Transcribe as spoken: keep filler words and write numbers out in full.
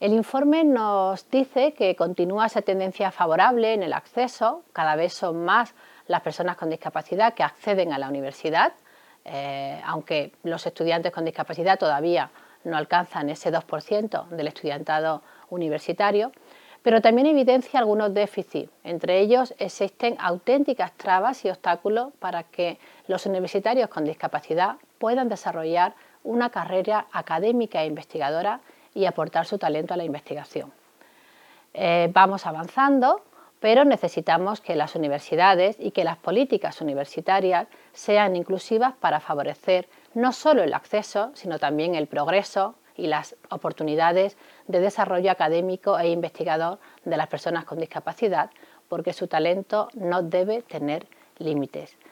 El informe nos dice que continúa esa tendencia favorable en el acceso. Cada vez son más las personas con discapacidad que acceden a la universidad, eh, aunque los estudiantes con discapacidad todavía no alcanzan ese dos por ciento del estudiantado universitario, pero también evidencia algunos déficits. Entre ellos existen auténticas trabas y obstáculos para que los universitarios con discapacidad puedan desarrollar una carrera académica e investigadora y aportar su talento a la investigación. Eh, vamos avanzando, pero necesitamos que las universidades y que las políticas universitarias sean inclusivas para favorecer no solo el acceso, sino también el progreso y las oportunidades de desarrollo académico e investigador de las personas con discapacidad, porque su talento no debe tener límites.